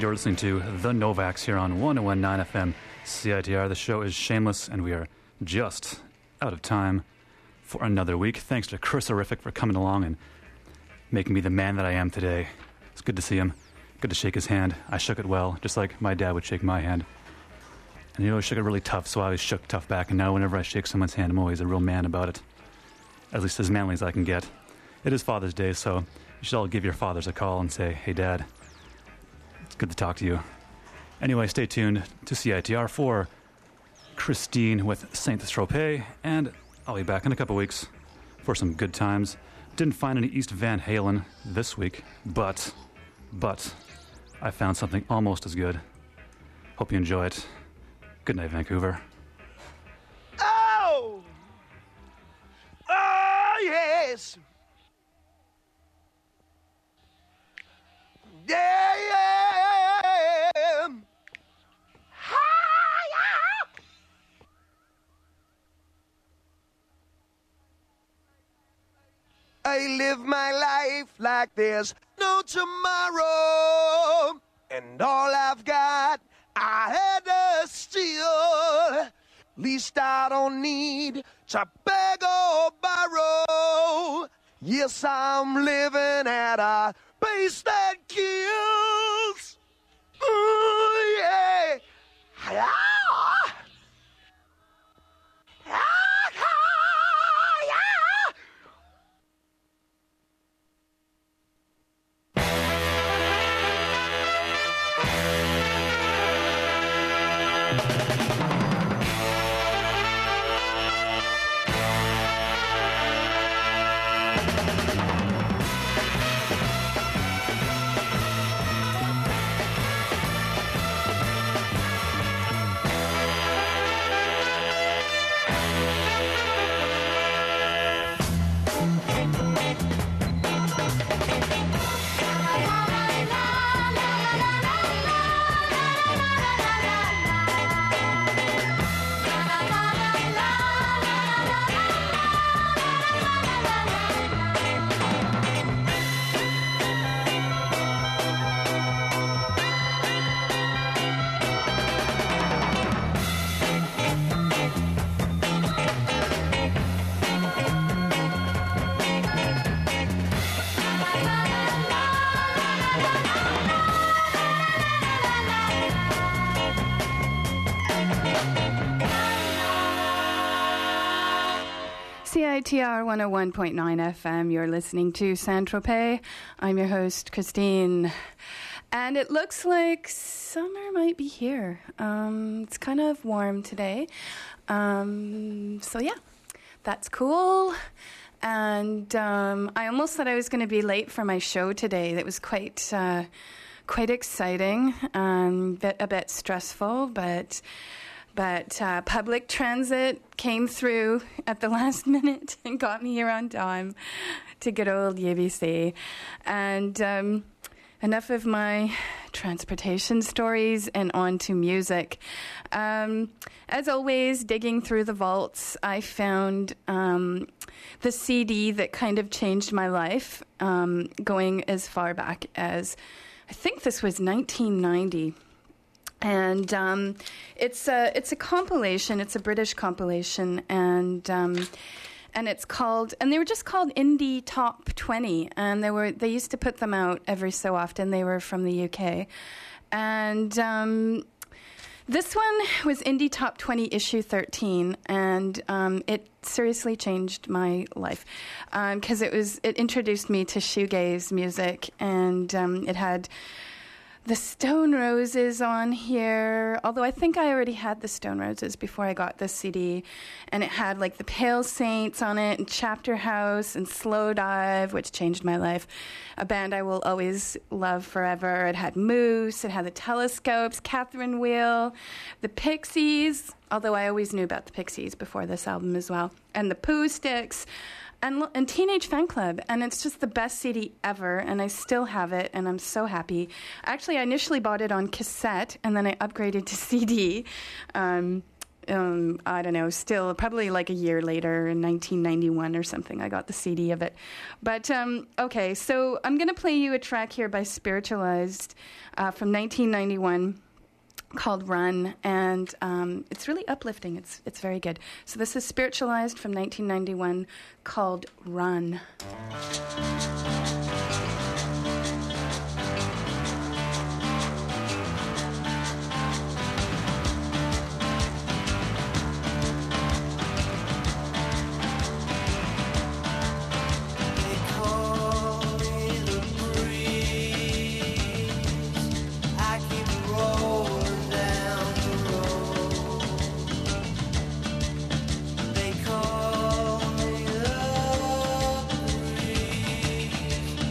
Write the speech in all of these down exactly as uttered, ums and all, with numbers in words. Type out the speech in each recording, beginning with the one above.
and you're listening to The Novaks here on one oh one point nine F M C I T R. The show is Shameless, and we are just out of time for another week. Thanks to Chris Horrific for coming along and making me the man that I am today. It's good to see him. Good to shake his hand. I shook it well, just like my dad would shake my hand. And he always shook it really tough, so I always shook tough back. And now whenever I shake someone's hand, I'm always a real man about it. At least as manly as I can get. It is Father's Day, so you should all give your fathers a call and say, "Hey, Dad, it's good to talk to you." Anyway, stay tuned to C I T R for Christine with Saint-Tropez, and I'll be back in a couple weeks for some good times. Didn't find any East Van Halen this week, but, but, I found something almost as good. Hope you enjoy it. Good night, Vancouver. Oh! Oh, yes! Yeah, yeah! Hi-ya! I live my life like there's no tomorrow, and all I've got I had to steal. Least I don't need to beg or borrow. Yes, I'm living at a pace that kills. Ooh, yeah. Ah. Ah, ah, yeah. C I T R one oh one point nine F M, you're listening to Saint-Tropez. I'm your host, Christine. And it looks like summer might be here. Um, it's kind of warm today. Um, so yeah, that's cool. And um, I almost thought I was going to be late for my show today. That was quite uh, quite exciting, um, bit, a bit stressful, but... But uh, public transit came through at the last minute and got me here on time to good old U B C. And um, enough of my transportation stories and on to music. Um, as always, digging through the vaults, I found um, the C D that kind of changed my life, um, going as far back as, I think this was nineteen ninety. And um, it's a it's a compilation. It's a British compilation, and um, and it's called and they were just called Indie Top twenty. And they were they used to put them out every so often. They were from the U K, and um, this one was Indie Top twenty issue thirteen, and um, it seriously changed my life because um, it was it introduced me to shoegaze music, and um, it had the Stone Roses on here, although I think I already had the Stone Roses before I got this C D, and it had like the Pale Saints on it, and Chapter House, and Slow Dive, which changed my life, a band I will always love forever. It had Moose, it had the Telescopes, Catherine Wheel, the Pixies, although I always knew about the Pixies before this album as well, and the Pooh Sticks, And, and Teenage Fan Club, and it's just the best C D ever, and I still have it, and I'm so happy. Actually, I initially bought it on cassette, and then I upgraded to C D, um, um, I don't know, still probably like a year later in nineteen ninety-one or something, I got the C D of it. But, um, okay, so I'm going to play you a track here by Spiritualized uh, from nineteen ninety-one called Run, and um, it's really uplifting. It's, it's very good. So this is Spiritualized from nineteen ninety-one called Run. They call me the breeze.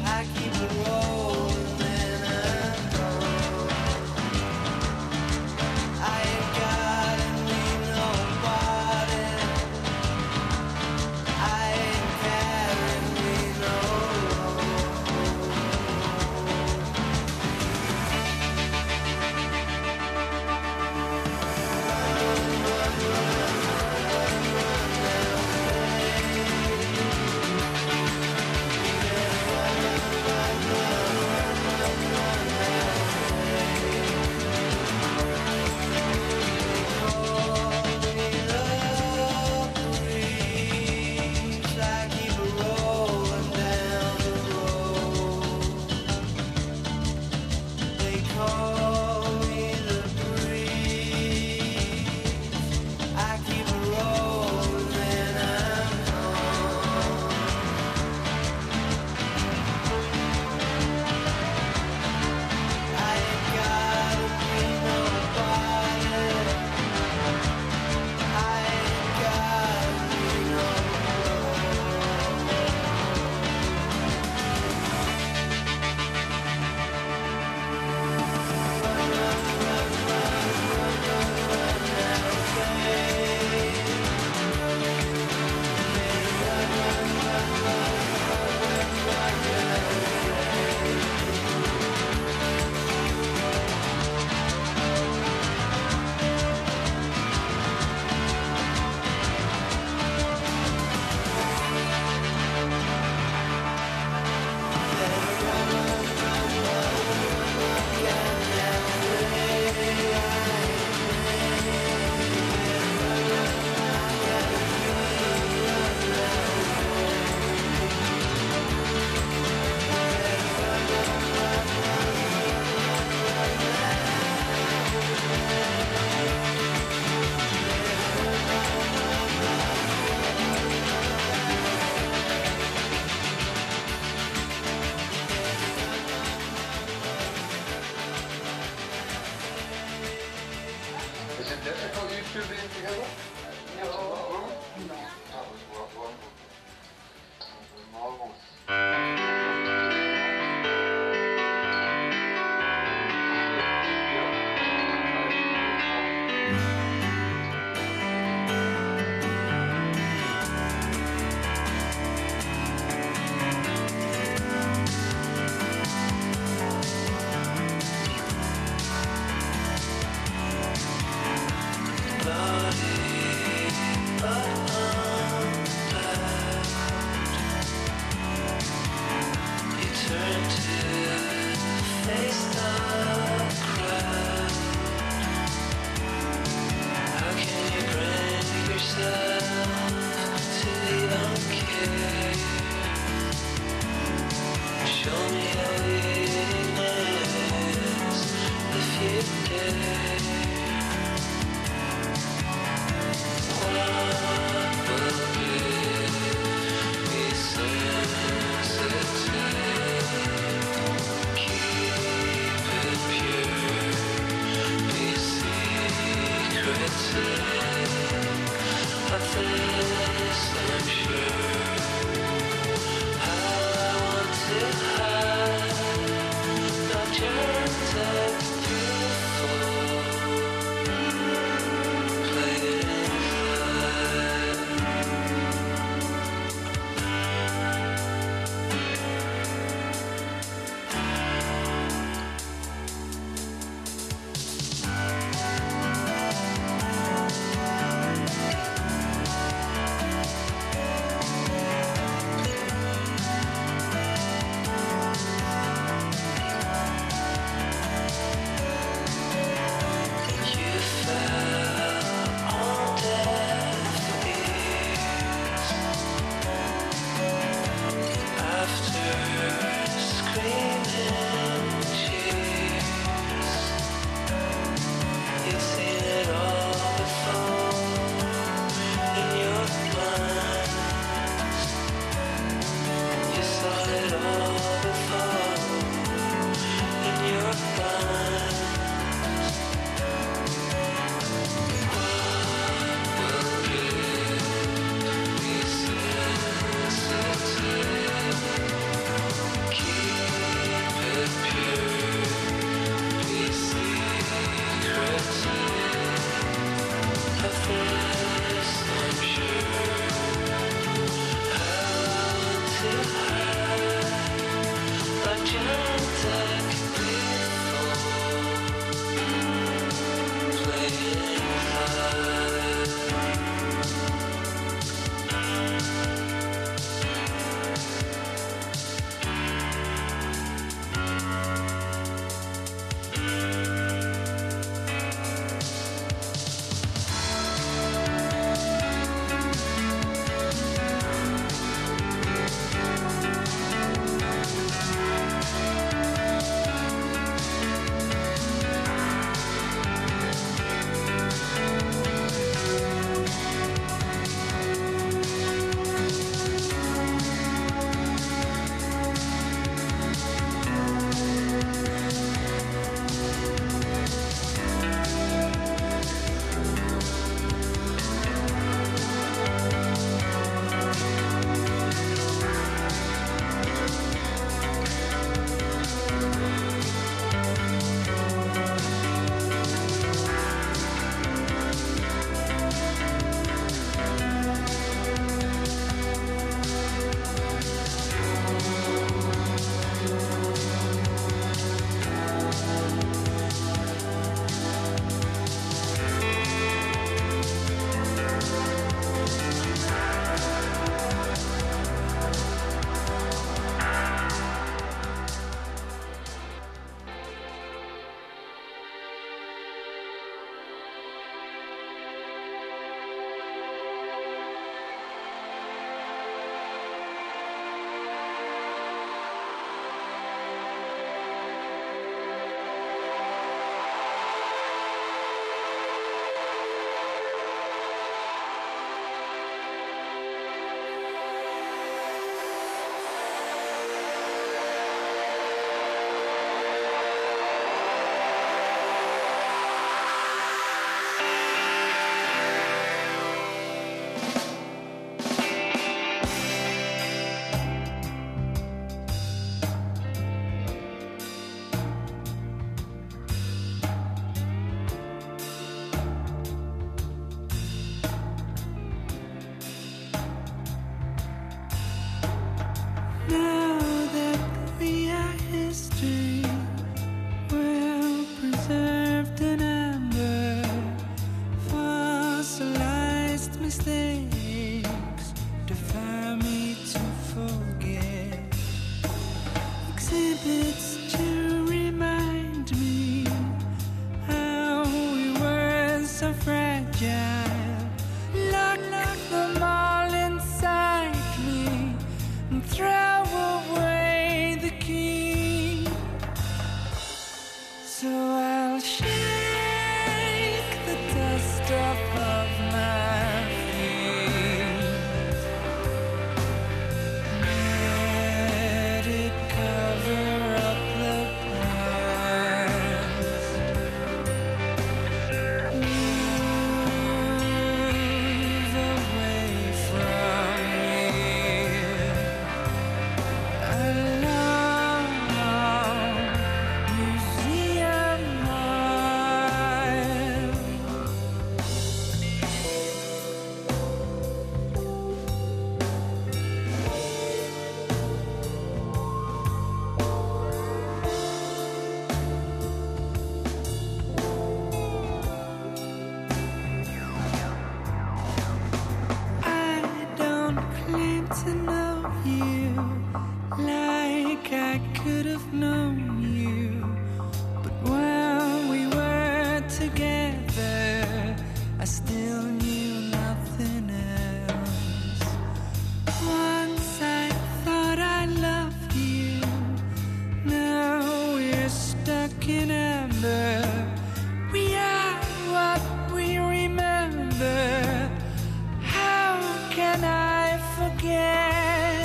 to know you like I could have known you. But while we were together, I still knew nothing else. Once I thought I loved you, now we're stuck in amber. We are what we remember. How can I forget?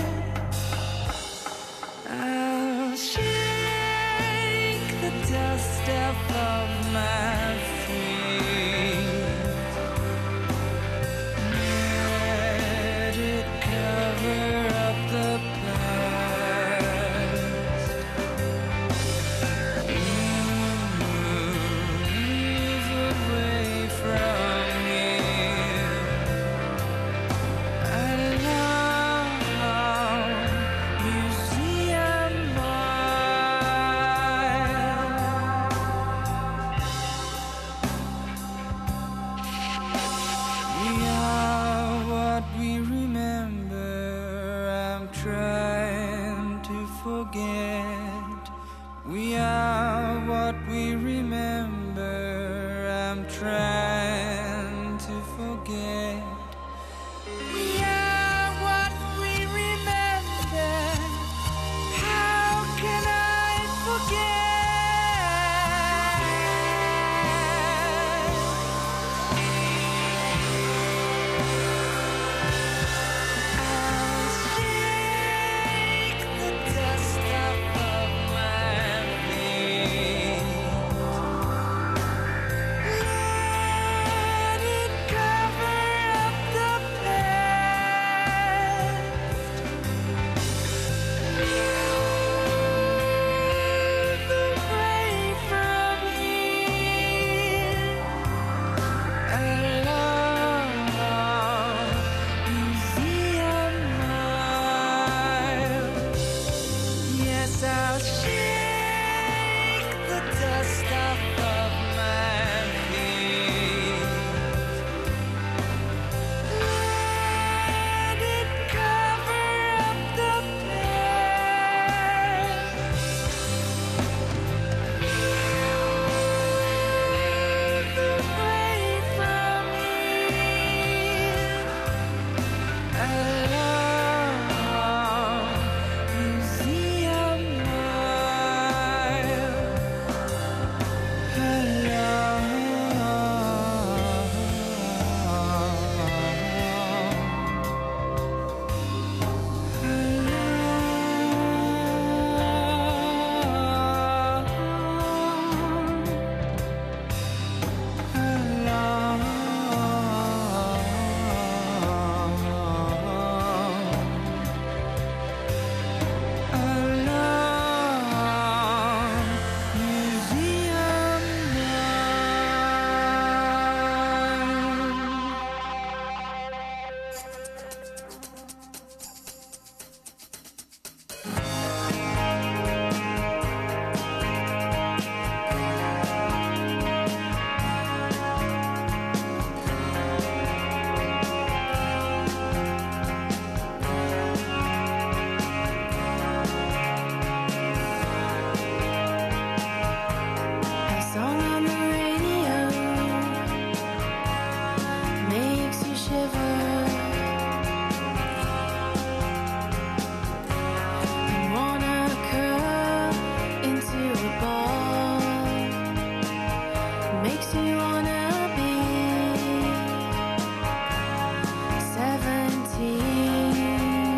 I'll shake the dust off of my feet. Let it cover up the past. Move away from you. I love Museum Mile. We are what we remember. I'm trying to forget. We are what we remember. I'm trying to forget. We are what we remember. How can I forget? I'll shake the dust off of my feet. Let it cover up the past. Move away from here. I love Museum Mile. Yes, I'll shake the dust off of my feet. Let it cover up the past. Move away from here. I love Museum Mile. I A song on the radio makes you shiver and wanna curl into a ball. Makes you wanna be seventeen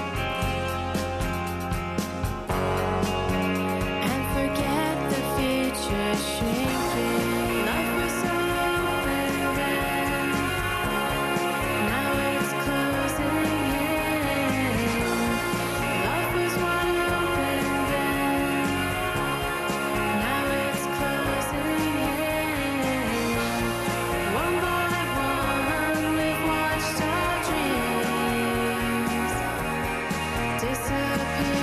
and forget the future shrinking. Life was so open then, now it's closing in. Life was wide open then, now it's closing in. One by one, we've watched our dreams disappear.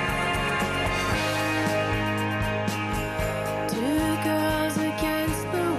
Two girls against the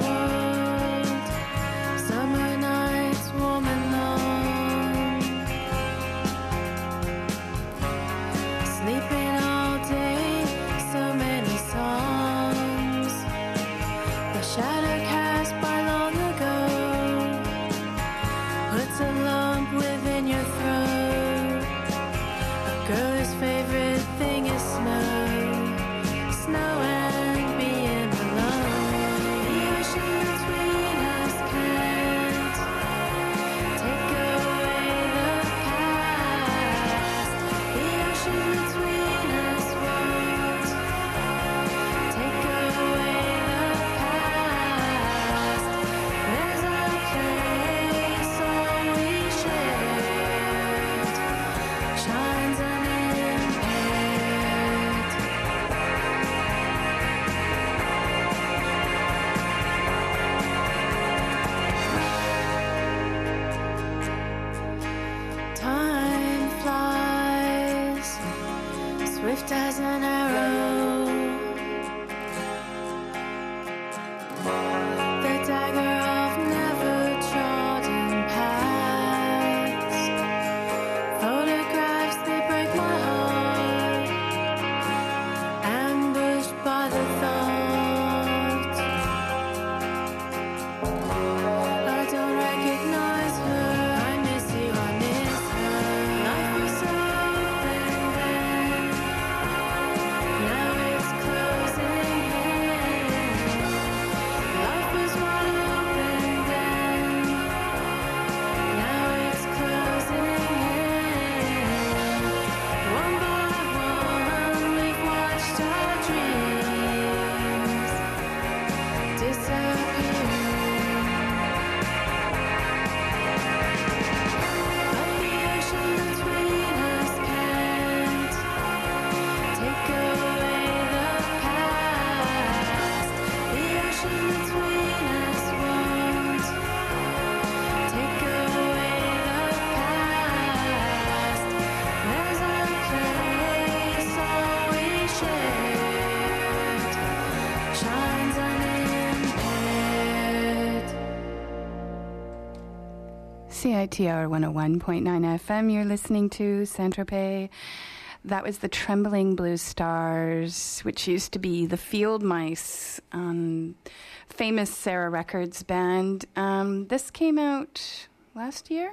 C I T R one oh one point nine F M. You're listening to Saint-Tropez. That was the Trembling Blue Stars, which used to be the Field Mice, um, famous Sarah Records band. Um, this came out last year.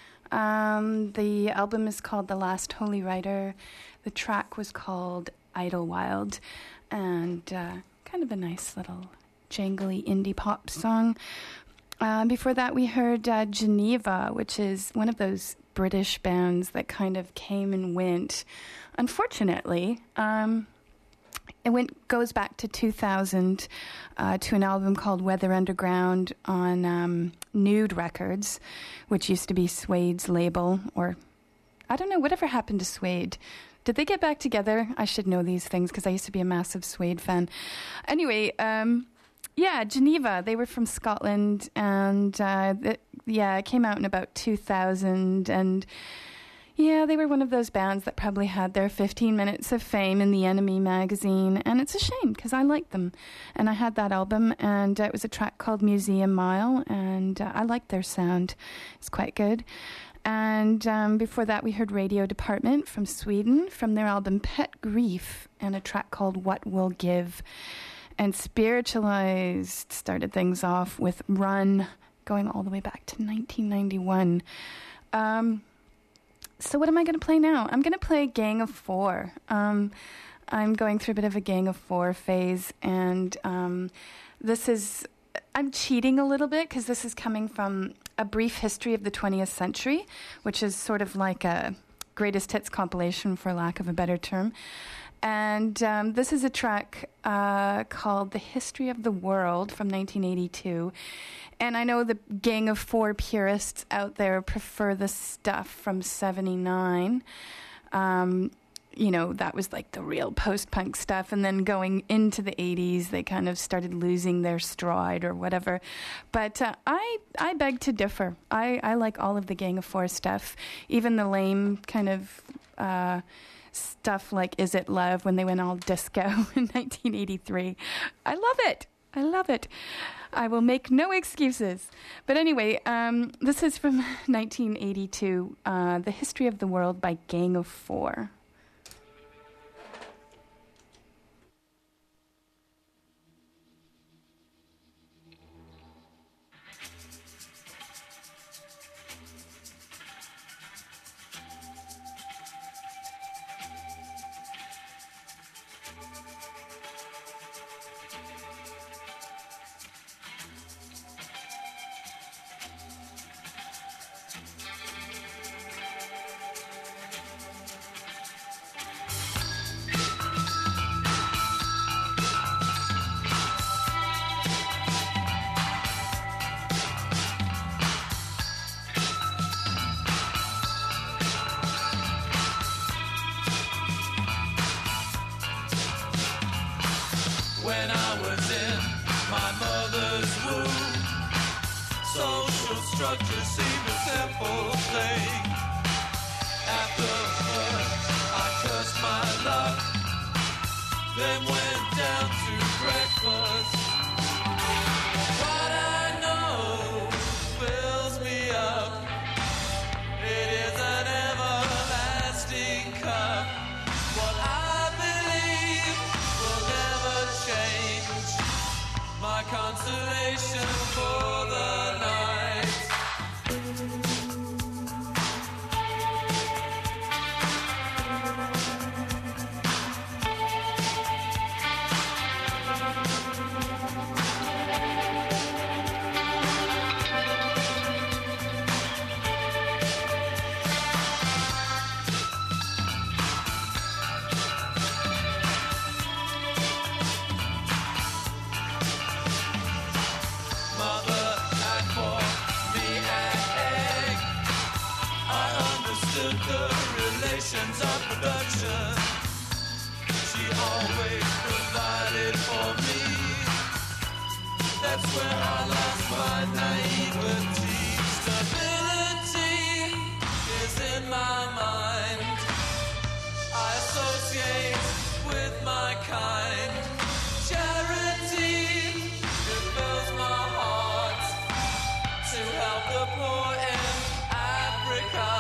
Um, the album is called The Last Holy Rider. The track was called Idlewild, and uh, kind of a nice little jangly indie pop song. Uh, before that, we heard uh, Geneva, which is one of those British bands that kind of came and went. Unfortunately, um, it went goes back to two thousand uh, to an album called Weather Underground on um, Nude Records, which used to be Suede's label, or I don't know, whatever happened to Suede. Did they get back together? I should know these things because I used to be a massive Suede fan. Anyway, um, yeah, Geneva. They were from Scotland, and uh, the, yeah, it came out in about two thousand, and yeah, they were one of those bands that probably had their fifteen minutes of fame in the Enemy magazine, and it's a shame because I liked them, and I had that album, and uh, it was a track called Museum Mile, and uh, I liked their sound. It's quite good. And um, before that, we heard Radio Department from Sweden, from their album Pet Grief, and a track called What Will Give. And Spiritualized started things off with Run, going all the way back to nineteen ninety-one. Um, so what am I going to play now? I'm going to play Gang of Four. Um, I'm going through a bit of a Gang of Four phase, and um, this is... I'm cheating a little bit because this is coming from A Brief History of the twentieth Century, which is sort of like a greatest hits compilation, for lack of a better term. And um, this is a track uh, called The History of the World from nineteen eighty-two. And I know the Gang of Four purists out there prefer the stuff from seventy-nine. Um, you know, that was like the real post-punk stuff. And then going into the eighties, they kind of started losing their stride or whatever. But uh, I I beg to differ. I, I like all of the Gang of Four stuff, even the lame kind of... Uh, stuff like Is It Love when they went all disco in nineteen eighty-three. I love it. I love it. I will make no excuses. But anyway, um, this is from nineteen eighty-two, uh, The History of the World by Gang of Four. When I was in my mother's womb, social structure seemed a simple thing. After first I cursed my luck, then went down to breakfast. What I know fills me up. It is an everlasting cup. What I believe will never change. My consolation for the night. That's where I lost my naivety. Stability is in my mind. I associate with my kind. Charity, it fills my heart to help the poor in Africa.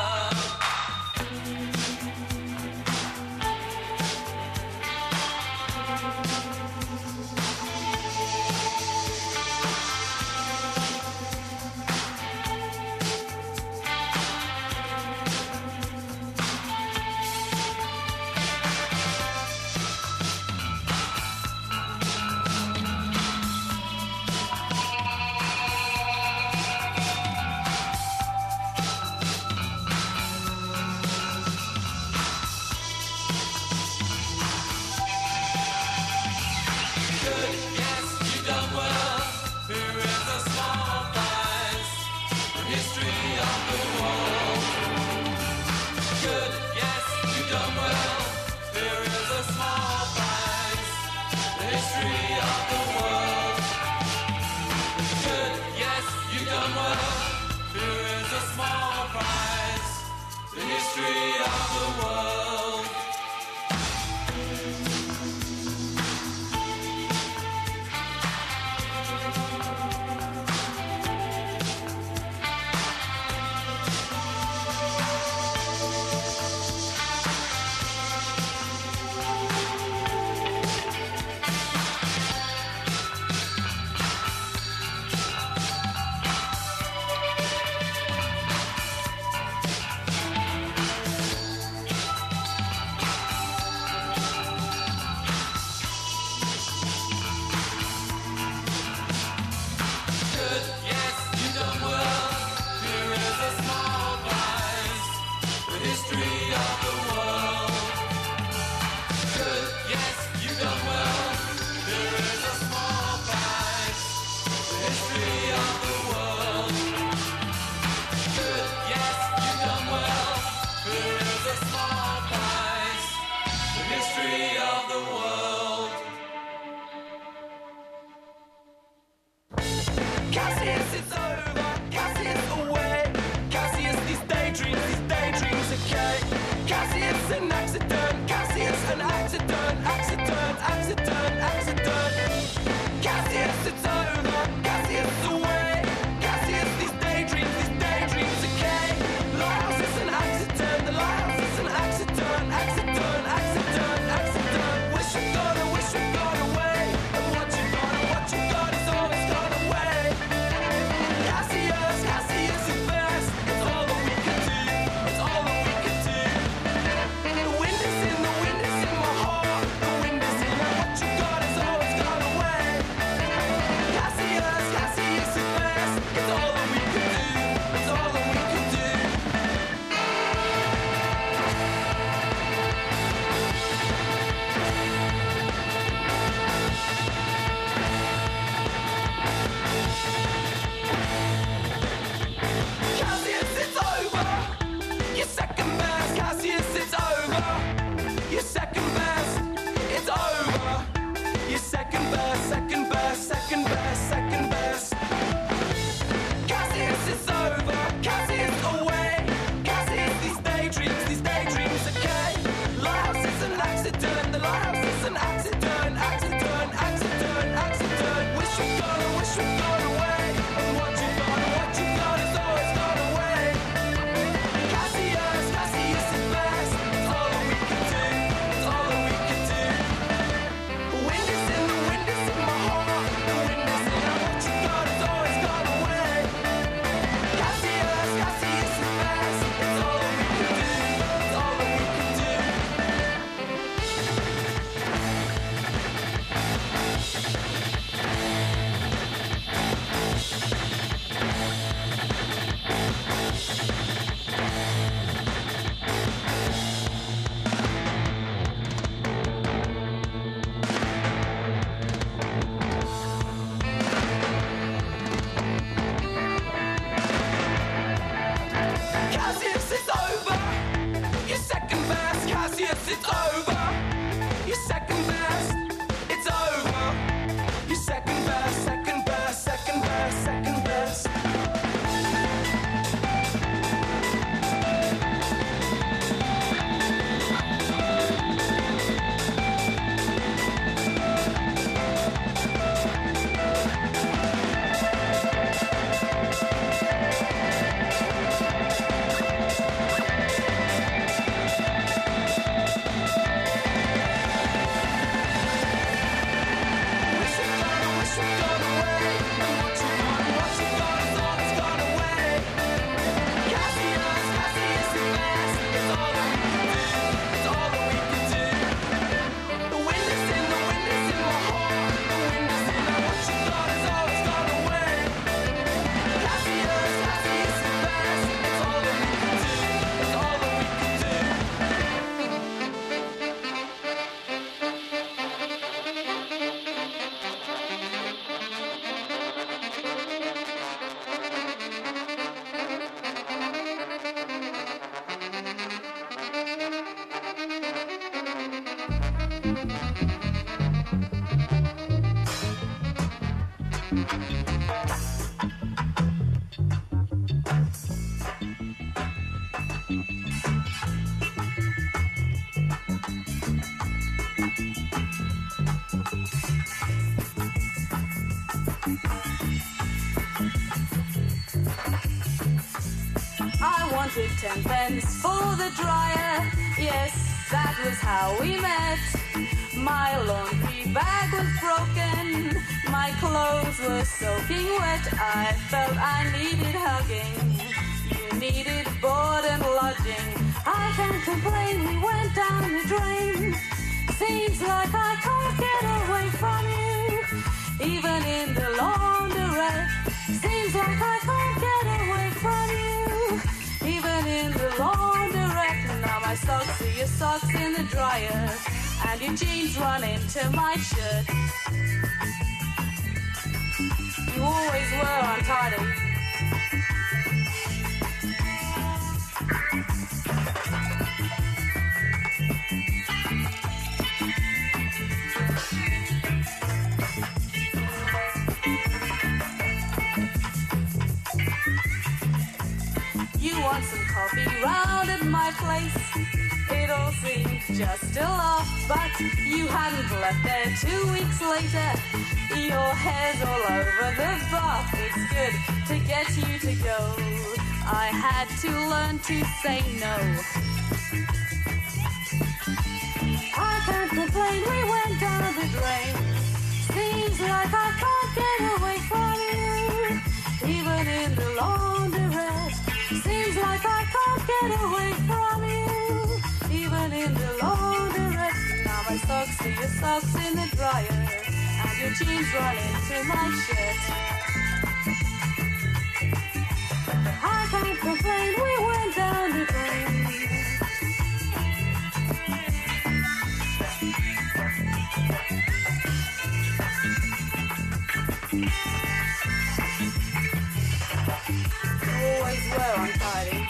I wanted ten pence for the dryer. Yes, that was how we met. My laundry bag was broken. My clothes were soaking wet. I felt I needed hugging. You needed board and lodging. I can't complain, we went down the drain. Seems like I can't get away from you. Even in the laundrette. Seems like I can't get away from you. Even in the laundrette. Now my socks are your socks in the dryer, and your jeans run into my shirt. You always were untidy. You want some coffee round at my place? It all seemed just a laugh, but you hadn't left there two weeks later. Your hair's all over the bath. It's good to get you to go. I had to learn to say no. I can't complain, we went down the drain. Seems like I can't get away from you. Even in the laundrette. Seems like I can't get away from you. Even in the laundrette. Now my socks are your socks in the dryer, and your jeans run into my shirt. I can't complain, we went down the drain. Always were untidy.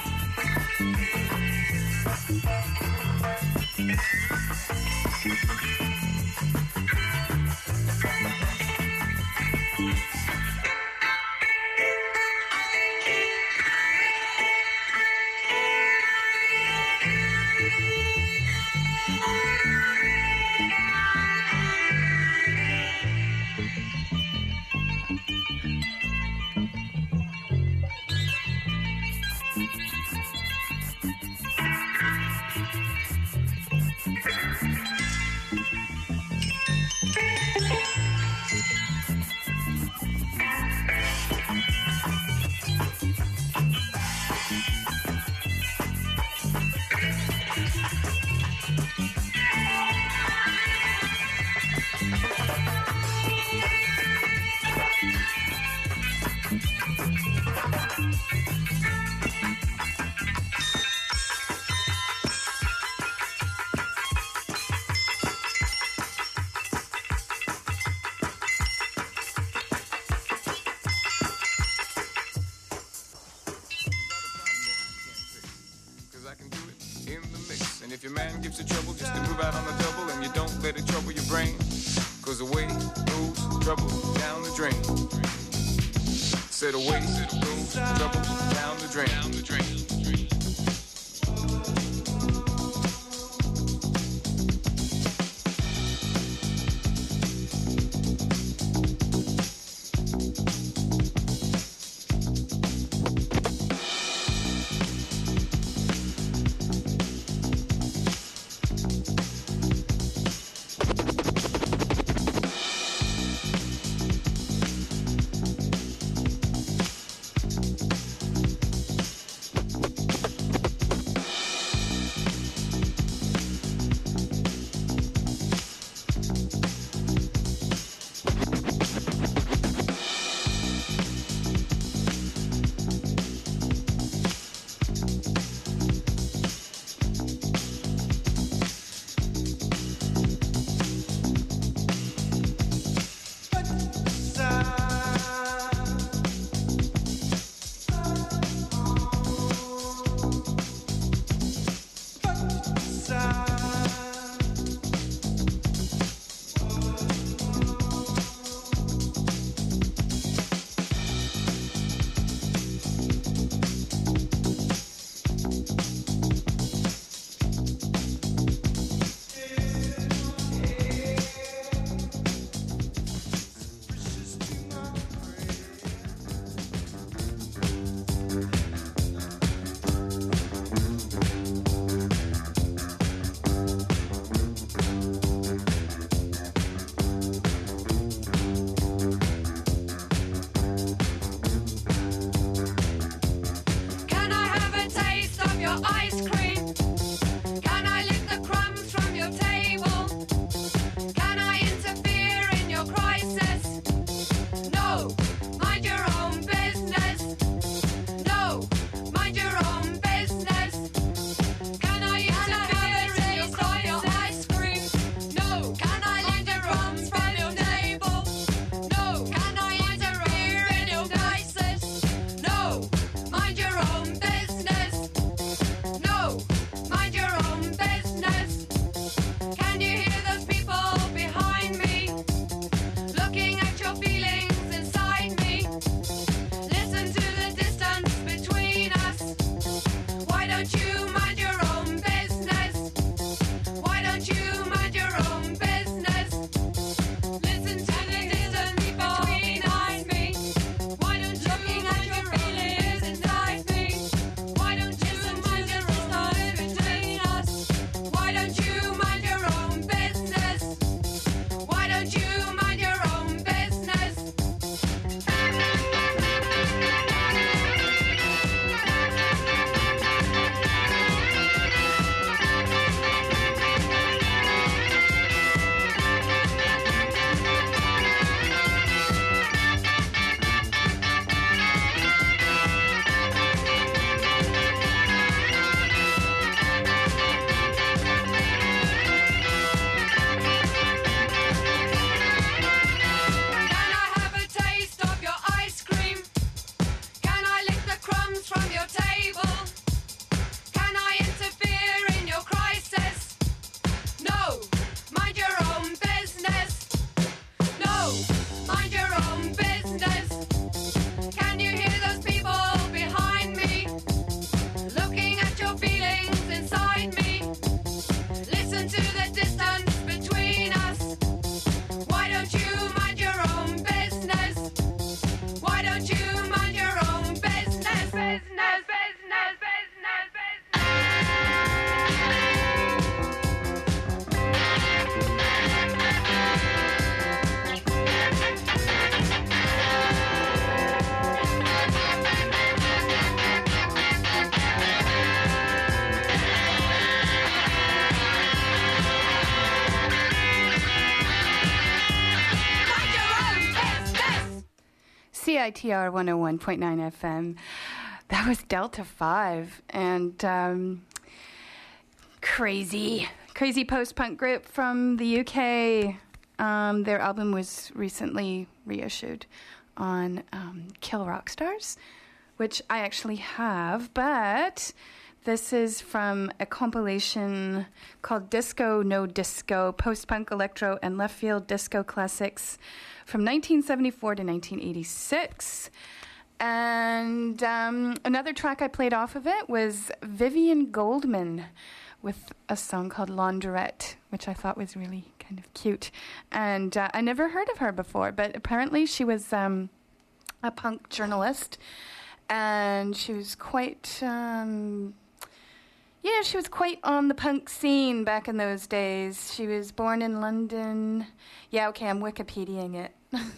If your man gives you trouble, just to move out on the double, and you don't let it trouble your brain, cause away goes trouble down the drain. Said away goes trouble down the drain. Down the drain. C I T R one oh one point nine F M. That was Delta five, and um, crazy, crazy post-punk group from the U K. Um, their album was recently reissued on um, Kill Rock Stars, which I actually have, but this is from a compilation called Disco No Disco, Post-Punk Electro and Left Field Disco Classics from nineteen seventy-four to nineteen eighty-six. And um, another track I played off of it was Vivian Goldman with a song called Laundrette, which I thought was really kind of cute. And uh, I never heard of her before, but apparently she was um, a punk journalist, and she was quite... Um, Yeah, she was quite on the punk scene back in those days. She was born in London. Yeah, okay, I'm Wikipediaing it.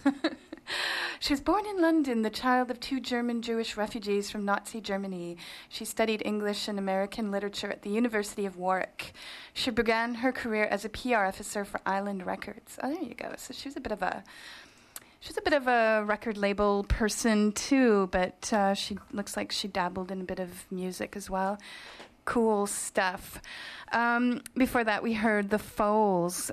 She was born in London, the child of two German Jewish refugees from Nazi Germany. She studied English and American literature at the University of Warwick. She began her career as a P R officer for Island Records. Oh, there you go. So she was a bit of a... She's a bit of a record label person, too, but uh, she looks like she dabbled in a bit of music as well. Cool stuff. Um, before that, we heard the Foals.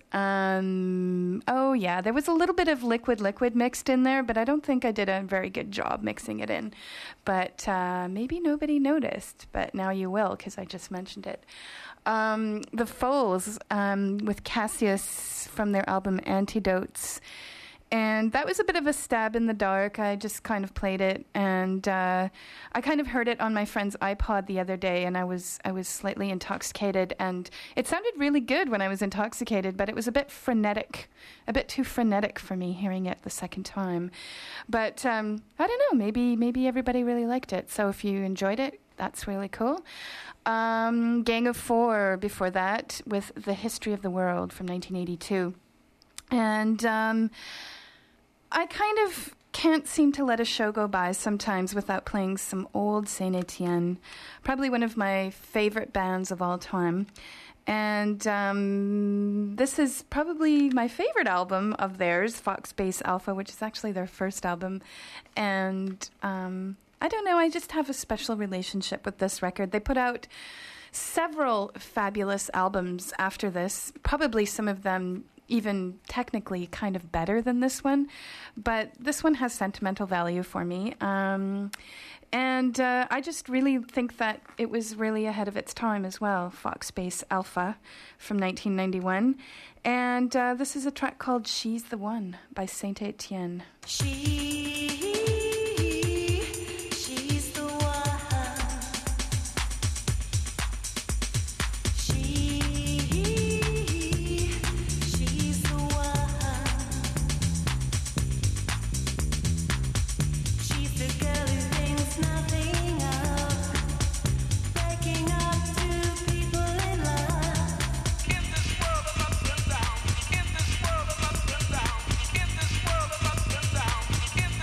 Um, oh, yeah, there was a little bit of Liquid Liquid mixed in there, but I don't think I did a very good job mixing it in. But uh, maybe nobody noticed, but now you will, because I just mentioned it. Um, the Foals um, with Cassius from their album Antidotes. And that was a bit of a stab in the dark. I just kind of played it, and uh, I kind of heard it on my friend's iPod the other day, and I was I was slightly intoxicated, and it sounded really good when I was intoxicated, but it was a bit frenetic, a bit too frenetic for me hearing it the second time. But um, I don't know, maybe maybe everybody really liked it. So if you enjoyed it, that's really cool. Um, Gang of Four before that with The History of the World from nineteen eighty-two. And um, I kind of can't seem to let a show go by sometimes without playing some old Saint Etienne, probably one of my favorite bands of all time. And um, this is probably my favorite album of theirs, Fox Base Alpha, which is actually their first album. And um, I don't know, I just have a special relationship with this record. They put out several fabulous albums after this, probably some of them even technically kind of better than this one, but this one has sentimental value for me. Um, and uh, I just really think that it was really ahead of its time as well, Fox Base Alpha from nineteen ninety-one. And uh, this is a track called She's the One by Saint Etienne. She In this world of ups and downs,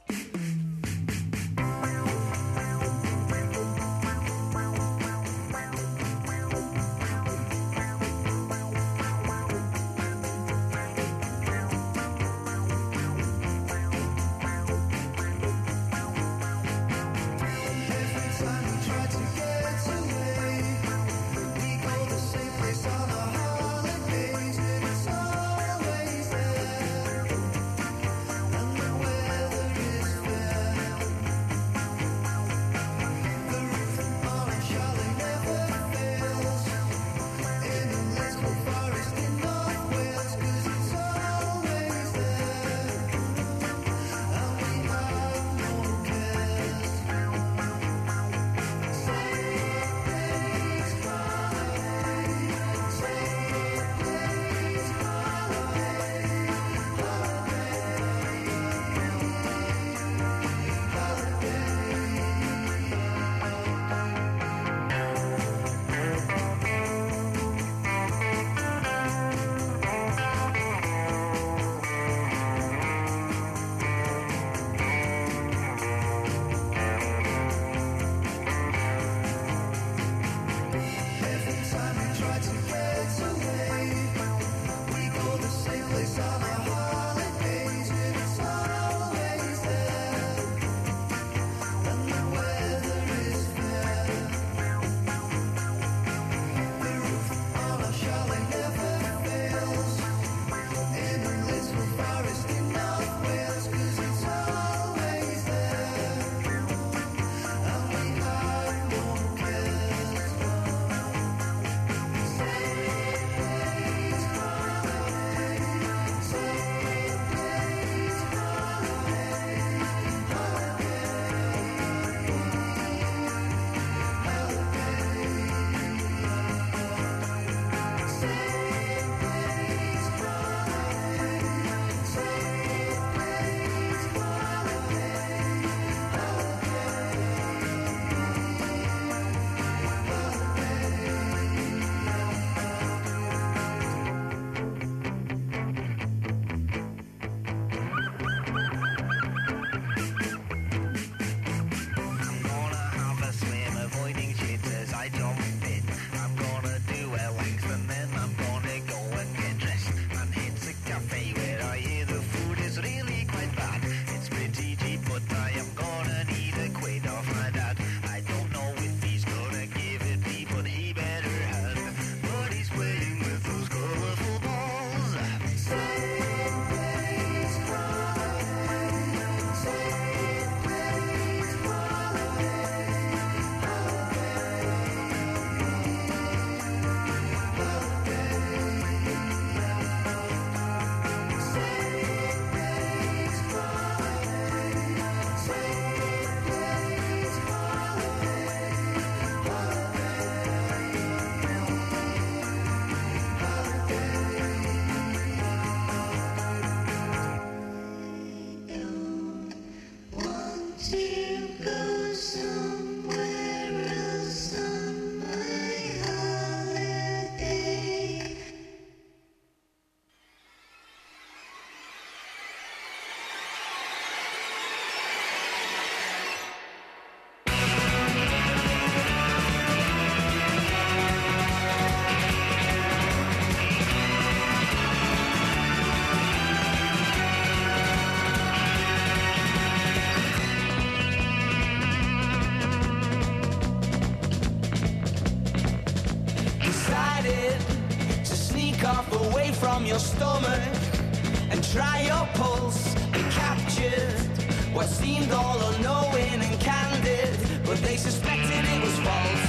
from your stomach and try your pulse and captured what seemed all unknowing and candid, but they suspected it was false.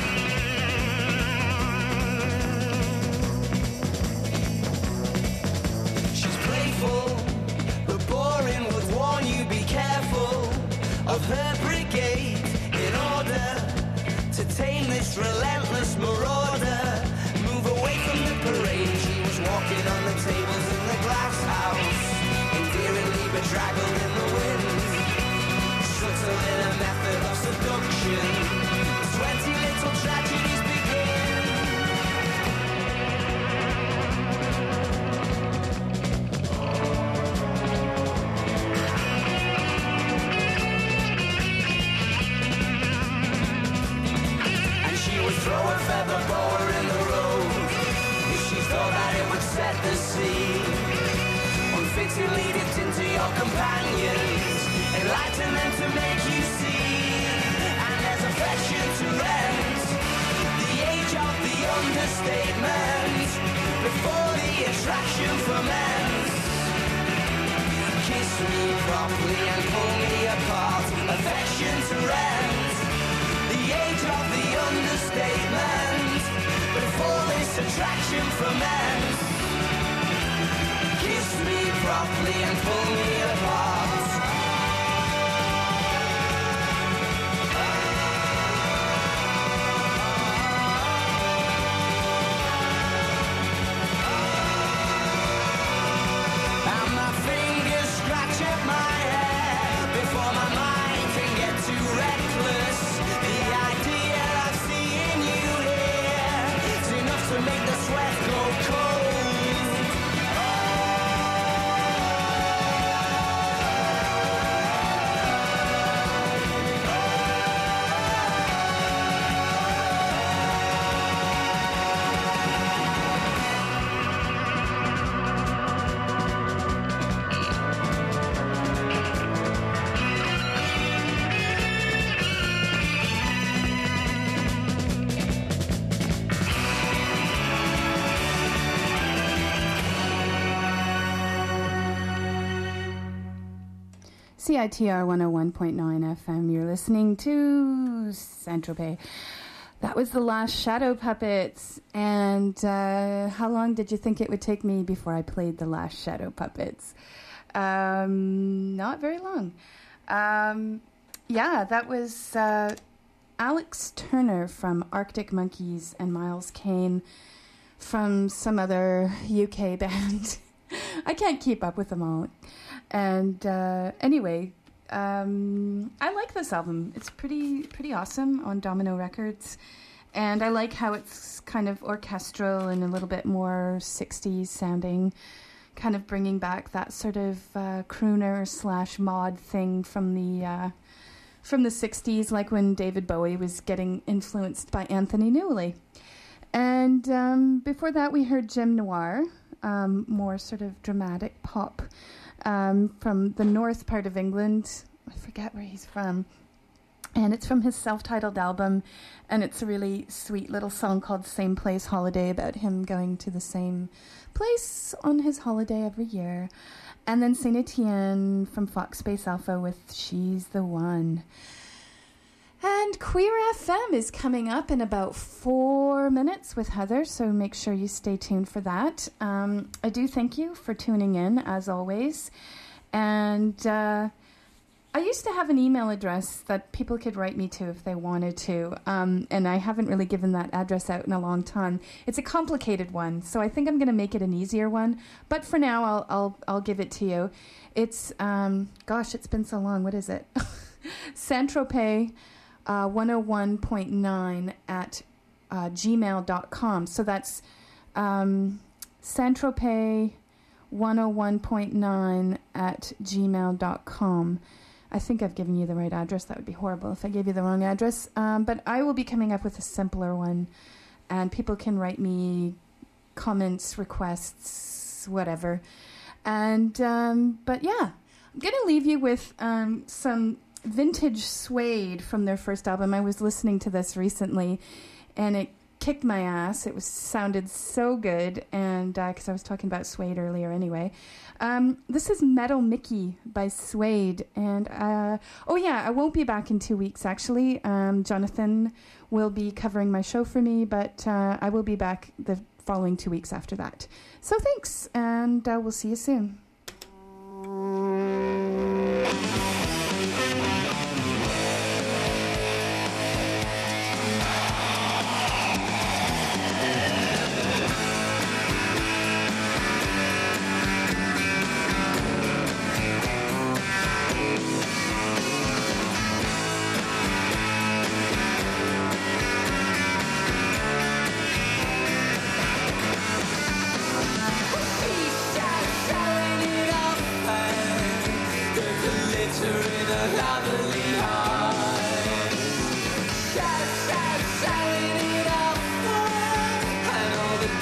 She's playful, but boring, would warn you be careful of her brigade in order to tame this relentless marauder. Move away from the parade. She was walking on the tables in the glass house, endearingly bedraggled in the wind, subtle in a method of seduction. Twenty little tragedies begin. companions, enlightenment to make you see, and there's affection to rent, the age of the understatement, before the attraction ferments. Kiss me properly and pull me apart, affection to rent, the age of the understatement, before this attraction ferments. Kiss me properly and pull me apart. And my fingers scratch at my hair before my mind can get too reckless. The idea of seeing you here is enough to make the sweat go cold. C I T R one oh one point nine F M. You're listening to Saint-Tropez. That was the last Shadow Puppets. And uh, how long did you think it would take me before I played the last Shadow Puppets? Um, not very long. Um, yeah, that was uh, Alex Turner from Arctic Monkeys and Miles Kane from some other U K band. I can't keep up with them all. And uh, anyway, um, I like this album. It's pretty pretty awesome on Domino Records. And I like how it's kind of orchestral and a little bit more sixties sounding, kind of bringing back that sort of uh, crooner slash mod thing from the uh, from the sixties, like when David Bowie was getting influenced by Anthony Newley. And um, before that, we heard Jim Noir, um, more sort of dramatic pop. Um, from the north part of England. I forget where he's from. And it's from his self-titled album. And it's a really sweet little song called Same Place Holiday about him going to the same place on his holiday every year. And then Saint Etienne from Fox Space Alpha with She's the One. And Queer F M is coming up in about four minutes with Heather, so make sure you stay tuned for that. Um, I do thank you for tuning in, as always. And uh, I used to have an email address that people could write me to if they wanted to, um, and I haven't really given that address out in a long time. It's a complicated one, so I think I'm going to make it an easier one. But for now, I'll I'll, I'll give it to you. It's, um, gosh, it's been so long. What is it? Saint-Tropez. Uh, one oh one point nine at uh, gmail dot com. So that's um, Saint-Tropez one oh one point nine at gmail dot com. I think I've given you the right address. That would be horrible if I gave you the wrong address. Um, but I will be coming up with a simpler one. And people can write me comments, requests, whatever. And, um, but yeah, I'm going to leave you with um, some vintage Suede from their first album. I was listening to this recently, and it kicked my ass. It was sounded so good, and because uh, I was talking about Suede earlier anyway. Um, this is Metal Mickey by Suede, and uh, oh yeah, I won't be back in two weeks actually. Um, Jonathan will be covering my show for me, but uh, I will be back the following two weeks after that. So thanks, and uh, we'll see you soon.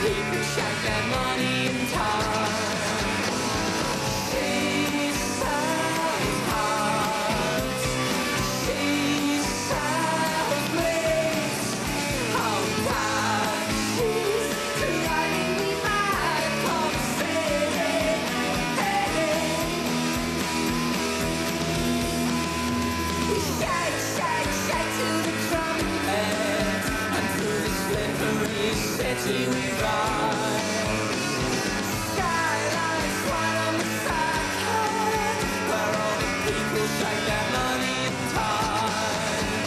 Shake that money in time. She said society we ride. Skylines right on the side, where all the people take their money and time.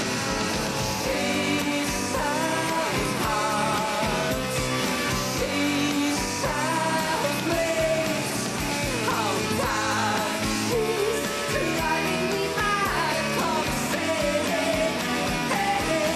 These south hearts, these south plates, how bad is driving me mad, come say, hey.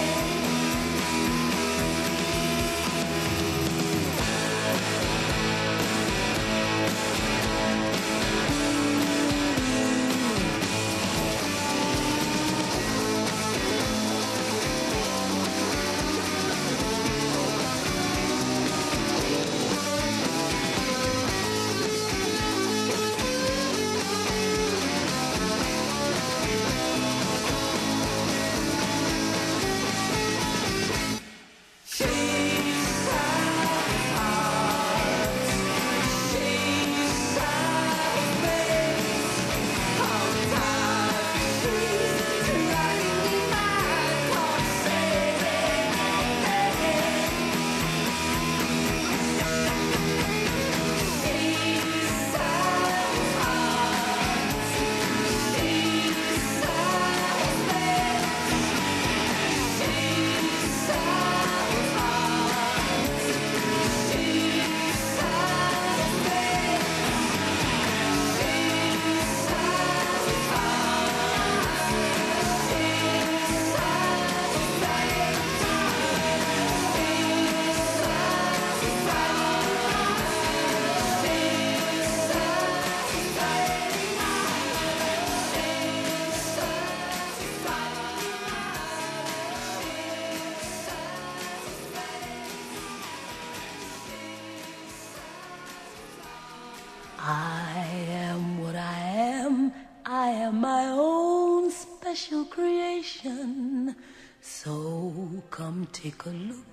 I am what I am. I am my own special creation. So come take a look